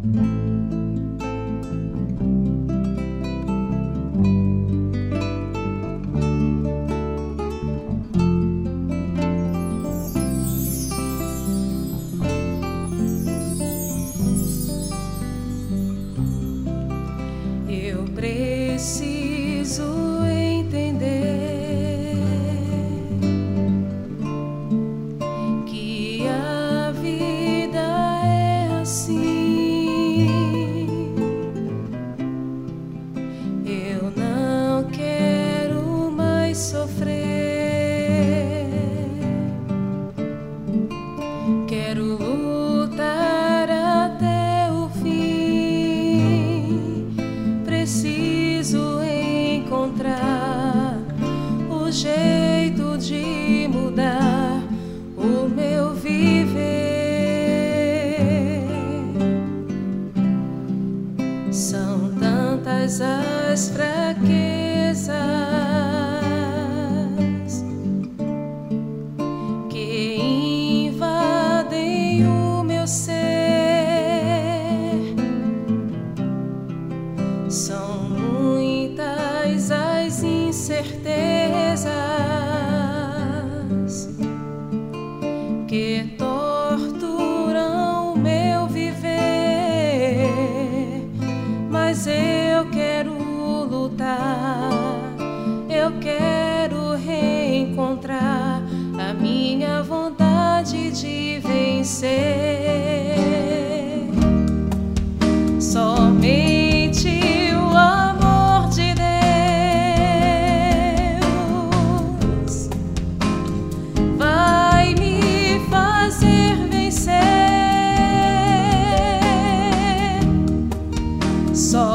Eu preciso entender que a vida é assim. Eu não quero mais sofrer. Quero lutar até o fim. Preciso encontrar o jeito de mudar o meu viver. São tantas as fraquezas que invadem o meu ser. São muitas as incertezas que torturam o meu viver. Mas eu quero lutar, eu quero reencontrar a minha vontade de vencer. Somente o amor de Deus vai me fazer vencer. Só